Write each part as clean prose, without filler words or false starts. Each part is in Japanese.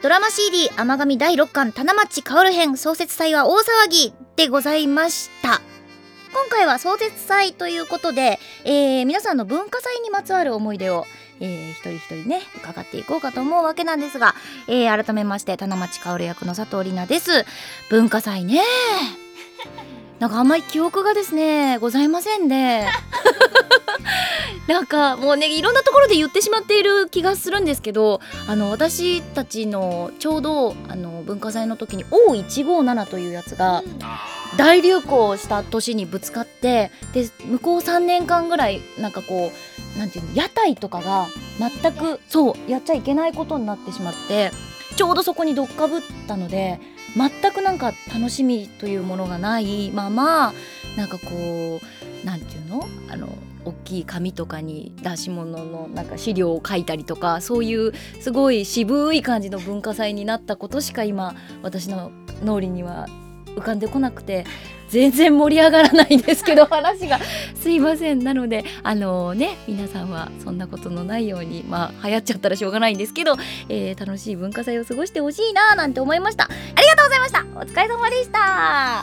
ドラマ CD 甘神第6巻棚町薫編創設祭は大騒ぎでございました。今回は創設祭ということで、皆さんの文化祭にまつわる思い出を、一人一人ね伺っていこうかと思うわけなんですが、改めまして棚町薫役の佐藤里奈です。文化祭ね、なんかあんまり記憶がですねございませんでなんかもうねいろんなところで言ってしまっている気がするんですけど、私たちのちょうど文化祭の時に O157 というやつが大流行した年にぶつかって、で向こう3年間ぐらいなんかこうなんていうの、屋台とかが全くそうやっちゃいけないことになってしまって、ちょうどそこにどっかぶったので全くなんか楽しみというものがないまま、なんかこうなんていうの、大きい紙とかに出し物のなんか資料を書いたりとか、そういうすごい渋い感じの文化祭になったことしか今私の脳裏には浮かんでこなくて、全然盛り上がらないんですけど話がすいません。なので皆さんはそんなことのないように、流行っちゃったらしょうがないんですけど、楽しい文化祭を過ごしてほしいななんて思いました。ありがとうございました。お疲れ様でした。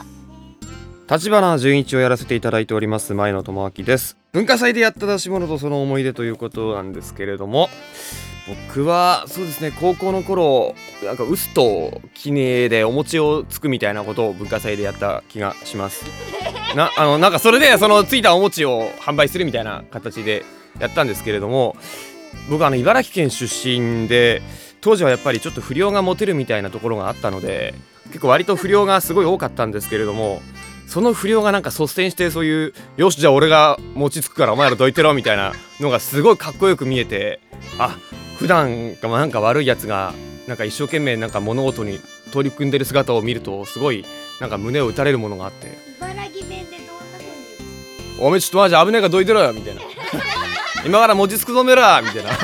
立花純一をやらせていただいております前野智明です。文化祭でやった出し物とその思い出ということなんですけれども、僕はそうですね、高校の頃なんか臼と杵でお餅をつくみたいなことを文化祭でやった気がします。なんかそれでそのついたお餅を販売するみたいな形でやったんですけれども、僕は茨城県出身で、当時はやっぱりちょっと不良がモテるみたいなところがあったので、結構割と不良がすごい多かったんですけれども、その不良がなんか率先してそういうよしじゃあ俺が餅つくからお前らどいてろみたいなのがすごいかっこよく見えて、普段なんか悪いやつがなんか一生懸命なんか物事に取り組んでる姿を見るとすごいなんか胸を打たれるものがあって、 茨城弁でどんな風に言う、おめちょっとマジ危ねえからどいてろよみたいな今から餅つくぞめらみたいな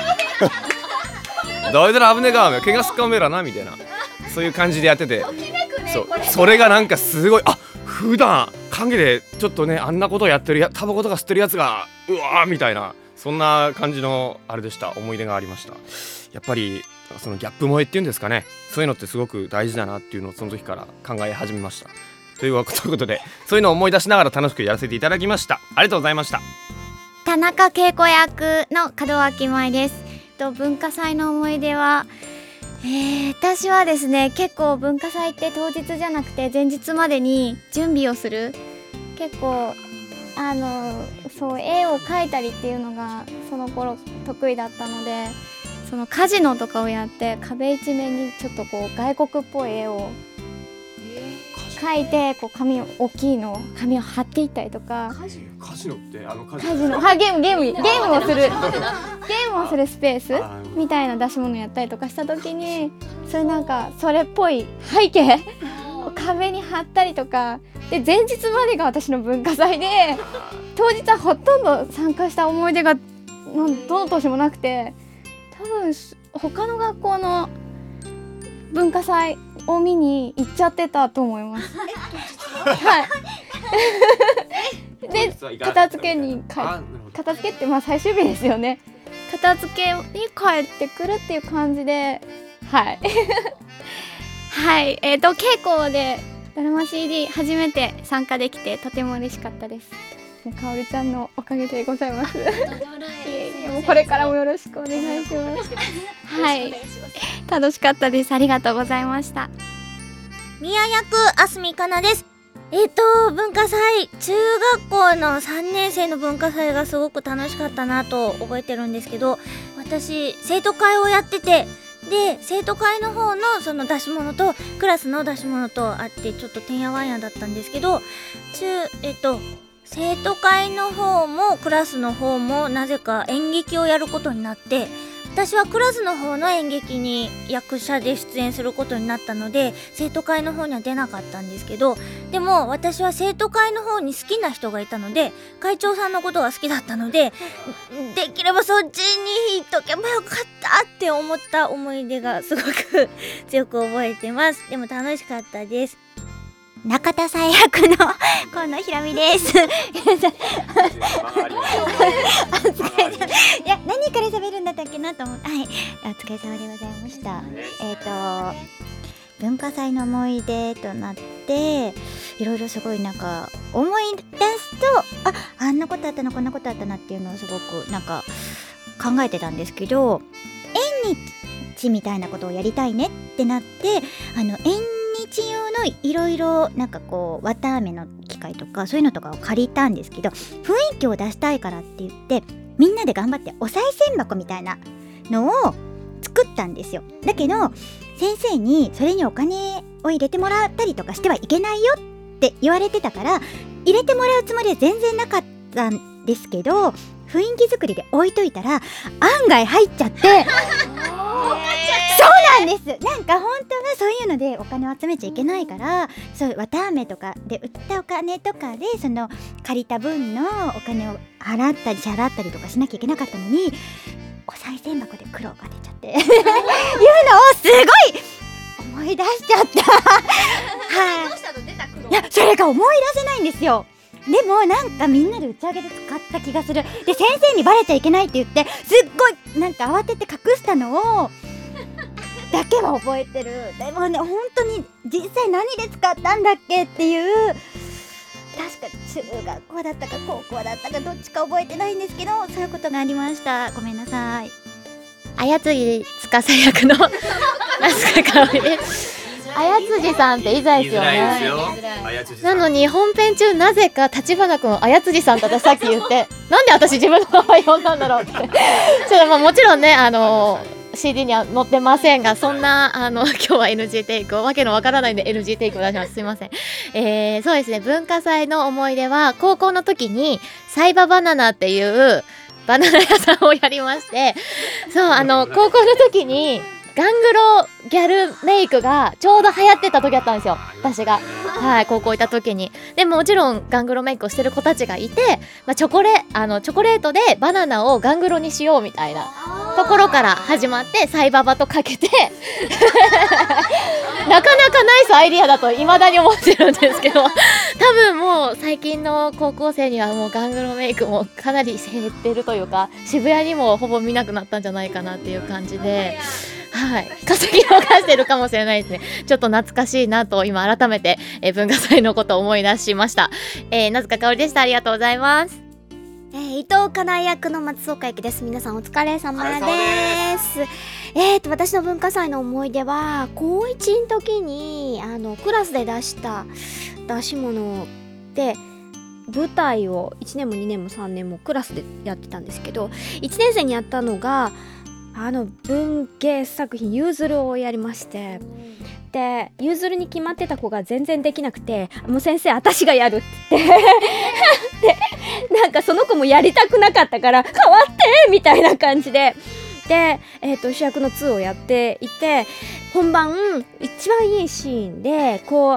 どいてろ危ねえか怪我すっかおめえらなみたいな、そういう感じでやってて、それがなんかすごい、普段陰でちょっとねあんなことをやってるタバコとか吸ってるやつがうわーみたいな、そんな感じのあれでした。思い出がありました。やっぱりそのギャップ萌えっていうんですかね、そういうのってすごく大事だなっていうのをその時から考え始めました。ということで、そういうのを思い出しながら楽しくやらせていただきました。ありがとうございました。 田中恵子役の門脇舞です。文化祭の思い出は、私はですね、結構文化祭って当日じゃなくて前日までに準備をする、結構そう絵を描いたりっていうのがその頃得意だったので、そのカジノとかをやって壁一面にちょっとこう外国っぽい絵を描いて、こう大きいの紙を貼っていったりとか。 カジノってゲームをするスペースみたいな出し物やったりとかした時に、それっぽい背景を壁に貼ったりとかで、前日までが私の文化祭で、当日はほとんど参加した思い出がどの年もなくて、多分他の学校の文化祭を見に行っちゃってたと思います。はいで片付けって最終日ですよね。片付けに帰ってくるっていう感じで、はいはい稽古でドラマ CD 初めて参加できてとても嬉しかったです。かおるちゃんのおかげでございます。もうこれからもよろしくお願いします。はい、楽しかったです。ありがとうございました。 宮役あすみかなです。文化祭、中学校の3年生の文化祭がすごく楽しかったなと覚えてるんですけど、私生徒会をやってて、で生徒会の方のその出し物とクラスの出し物とあって、ちょっとてんやわんやだったんですけど、生徒会の方もクラスの方もなぜか演劇をやることになって、私はクラスの方の演劇に役者で出演することになったので、生徒会の方には出なかったんですけど、でも私は生徒会の方に好きな人がいたので、会長さんのことが好きだったので、できればそっちに行っとけばよかったって思った思い出がすごく強く覚えてます。でも楽しかったです。 中田さん役の河野ひらみです。いや何から喋るんだったっけなと思って、はい、お疲れ様でございました。文化祭の思い出となって、いろいろすごいなんか思い出すと、あんなことあったなこんなことあったなっていうのをすごくなんか考えてたんですけど、縁日みたいなことをやりたいねってなって、縁日用のいろいろなんかこう綿あめの機械とかそういうのとかを借りたんですけど、雰囲気を出したいからって言ってみんなで頑張ってお賽銭箱みたいなのを作ったんですよ。だけど先生にそれにお金を入れてもらったりとかしてはいけないよって言われてたから、入れてもらうつもりは全然なかったんですけど、雰囲気作りで置いといたら案外入っちゃってそうなんです。なんか本当はそういうのでお金を集めちゃいけないから、そういう綿あめとかで売ったお金とかでその借りた分のお金を払ったり支払ったりとかしなきゃいけなかったのに、お賽銭箱で苦労が出ちゃっていうのをすごい思い出しちゃったはい、どうしたの？出た苦労。いや、それが思い出せないんですよ。でもなんかみんなで打ち上げで使った気がする。で先生にバレちゃいけないって言ってすっごいなんか慌てて隠したのをだけは覚えてる。でもね、本当に実際何で使ったんだっけっていう、確か中学校だったか高校だったかどっちか覚えてないんですけど、そういうことがありました。ごめんなさい。 綾辻司役の那須香香織です。綾辻さんっていざですよね。なのに本編中なぜか橘くん綾辻さんと私さっき言ってなんで私自分の名前呼んだんだろうってちょっとまあもちろんねCD には載ってませんが、そんな今日は NG テイクをわけのわからないんで NG テイクを出します。すいません。そうですね、文化祭の思い出は高校の時にサイババナナっていうバナナ屋さんをやりまして、そう高校の時にガングロギャルメイクがちょうど流行ってた時だったんですよ、私が。はい、高校いた時に。でもちろんガングロメイクをしてる子たちがいて、チョコレートでバナナをガングロにしようみたいなところから始まって、サイババとかけてなかなかナイスアイディアだと未だに思ってるんですけど、多分もう最近の高校生にはもうガングロメイクもかなり減ってるというか、渋谷にもほぼ見なくなったんじゃないかなっていう感じで、はい、稼ぎ逃してるかもしれないですね。ちょっと懐かしいなと今改めて、文化祭のことを思い出しました。名塚かおりでした。ありがとうございます。 伊藤かな役の松岡由紀です。皆さんお疲れ様です。私の文化祭の思い出は高1の時にクラスで出した出し物で舞台を1年も2年も3年もクラスでやってたんですけど、1年生にやったのが文芸作品ゆうずるをやりまして、でゆうずるに決まってた子が全然できなくて、もう先生私がやるってでなんかその子もやりたくなかったから代わってみたいな感じで主役の2をやっていて、本番一番いいシーンでこう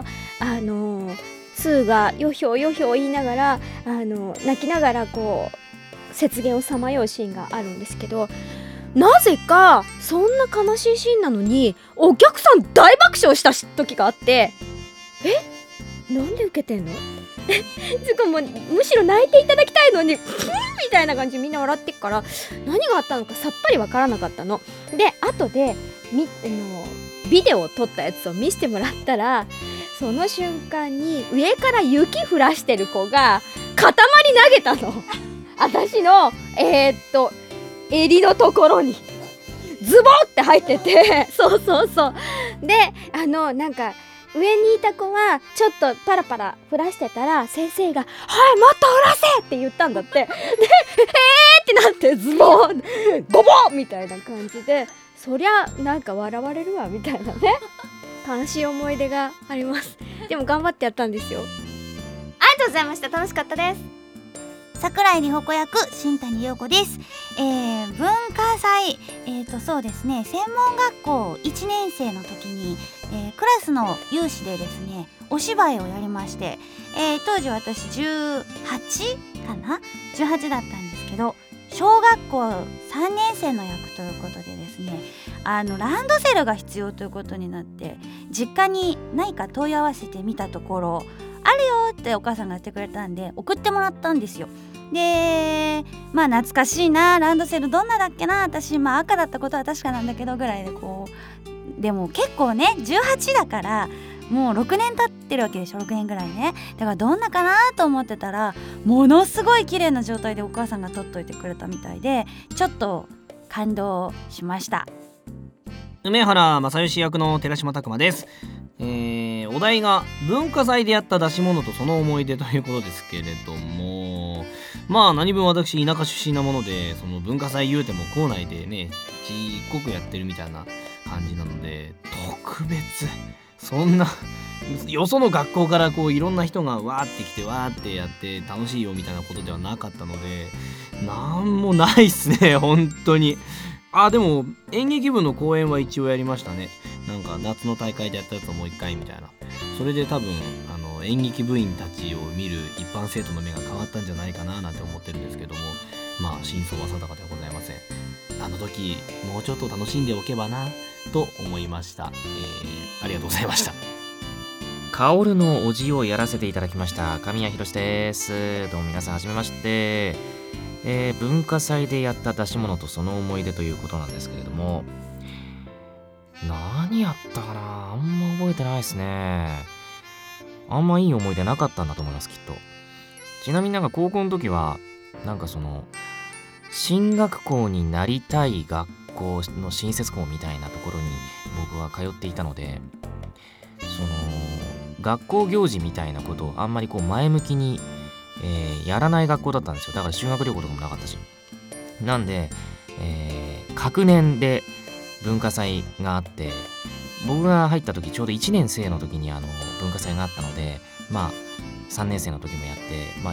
2がよひょよひょ言いながら泣きながらこう雪原をさまようシーンがあるんですけど、なぜかそんな悲しいシーンなのにお客さん大爆笑した時があって、なんで受けてんのつかもうむしろ泣いていただきたいのにみたいな感じでみんな笑ってっから、何があったのかさっぱりわからなかったので、後でビデオを撮ったやつを見せてもらったら、その瞬間に上から雪降らしてる子が塊投げたの私の襟のところにズボって入っててそうでなんか上にいた子はちょっとパラパラ降らしてたら、先生がはいもっと降らせって言ったんだってでってなってズボンゴボッみたいな感じで、そりゃなんか笑われるわみたいなね悲しい思い出があります。でも頑張ってやったんですよ。ありがとうございました。楽しかったです。 桜井里穂子役新谷陽子です。文化祭、そうですね、専門学校1年生の時に、クラスの有志でですねお芝居をやりまして、当時私18かな18だったんですけど、 小学校3年生の役ということでですね、ランドセルが必要ということになって実家に何か問い合わせてみたところ、あるよってお母さんが言ってくれたんで送ってもらったんですよ。で懐かしいな、ランドセルどんなだっけな、私赤だったことは確かなんだけどぐらいででも結構ね18だからもう6年経ってるわけでしょ、6年ぐらいね。だからどんなかなと思ってたら、ものすごい綺麗な状態でお母さんが取っといてくれたみたいで、ちょっと感動しました。 梅原正義役の寺島拓磨です。お題が文化祭でやった出し物とその思い出ということですけれども、何分私田舎出身なもので、その文化祭言うても校内でねちっこくやってるみたいな感じなので、特別そんなよその学校からいろんな人がわーって来てわーってやって楽しいよみたいなことではなかったので、なんもないっすね本当に。でも演劇部の公演は一応やりましたね。なんか夏の大会でやったやつをもう一回みたいな。それで多分演劇部員たちを見る一般生徒の目が変わったんじゃないかななんて思ってるんですけども、真相は定かではございません。あの時もうちょっと楽しんでおけばなと思いました。ありがとうございました。 薫のおじをやらせていただきました神谷博です。どうも皆さんはじめまして。文化祭でやった出し物とその思い出ということなんですけれども、何やったかな、あんま覚えてないですね。あんまいい思い出なかったんだと思います、きっと。ちなみに高校の時は進学校になりたい学校の新設校みたいなところに僕は通っていたので、学校行事みたいなことをあんまり前向きにやらない学校だったんですよ。だから修学旅行とかもなかったし。なんで、各年で文化祭があって、僕が入った時ちょうど1年生の時に文化祭があったので、3年生の時もやって、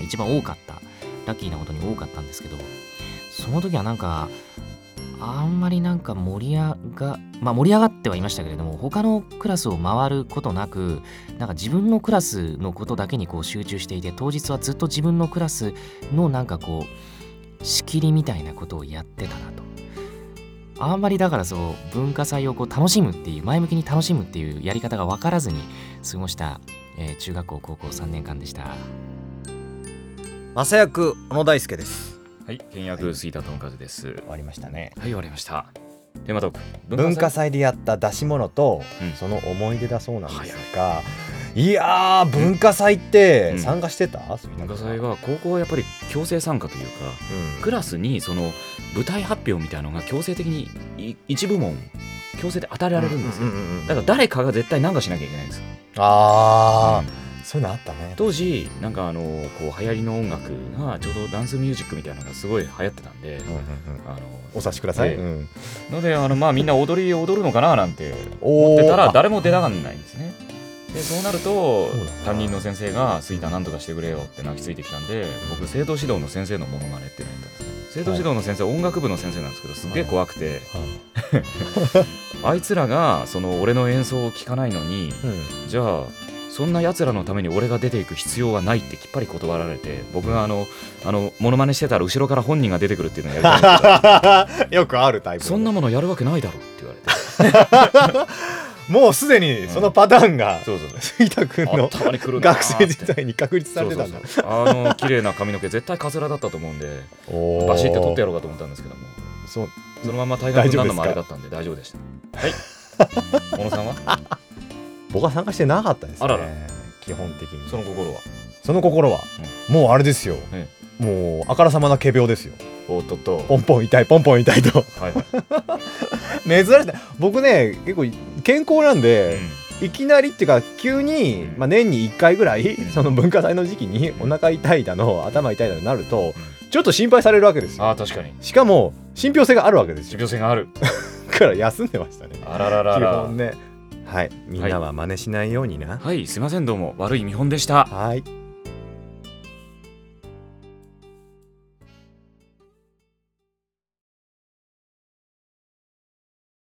一番多かった、ラッキーなことに多かったんですけど、その時はあんまり盛り上がってはいましたけれども、他のクラスを回ることなく、自分のクラスのことだけに集中していて、当日はずっと自分のクラスの仕切りみたいなことをやってたなと。あんまり文化祭を楽しむっていう、前向きに楽しむっていうやり方が分からずに過ごした、中学校高校3年間でした。 正役小野大輔です。 はい、倹約杉田智和です。 終わりましたね。 はい、終わりました。テーマトーク、 文化祭でやった出し物と、その思い出だそうなんですが、いやー、文化祭って参加してた？ 文化祭は高校はやっぱり強制参加というか、クラスにその舞台発表みたいなのが強制的に一部門強制で与えられるんですよ。だから誰かが絶対何かしなきゃいけないんですよ。 そういうのあったね。 当時流行りの音楽がちょうどダンスミュージックみたいなのがすごい流行ってたんで、 お察しください。 のでみんな踊るのかななんて思ってたら誰も出たがんないんですね。でそうなると担任の先生が「杉田なんとかしてくれよ」って泣きついてきたんで、僕生徒指導の先生のモノマネっていうのやったんですね。生徒指導の先生、音楽部の先生なんですけど、すっげえ怖くて、あいつらが俺の演奏を聴かないのに、じゃあそんな奴らのために俺が出ていく必要はないってきっぱり断られて、僕がモノマネしてたら後ろから本人が出てくるっていうのをやりたいんですけどよくあるタイプ。そんなものやるわけないだろって言われてもうすでにそのパターンが杉田君の学生時代に確立されてたんだ。 綺麗な髪の毛絶対カツラだったと思うんで、バシッて取ってやろうかと思ったんですけども、そのまま大学になるのもあれだったんで大丈夫でした。はい小野さんは？ 僕は参加してなかったですね。 あらら、 基本的に。 その心は、もうあれですよ、もうあからさまな仮病ですよ。 おっとっと、 ポンポン痛いと珍しい。僕ね結構健康なんで、いきなりっていうか急に、年に1回ぐらい、その文化祭の時期にお腹痛いだの頭痛いだのなると、ちょっと心配されるわけですよ。 確かに。 しかも信憑性があるわけですよ。 信憑性があるから休んでましたね。 あらららら、 基本ね。はい、みんなは真似しないようにな。 はい、すいません、どうも悪い見本でした。 はい。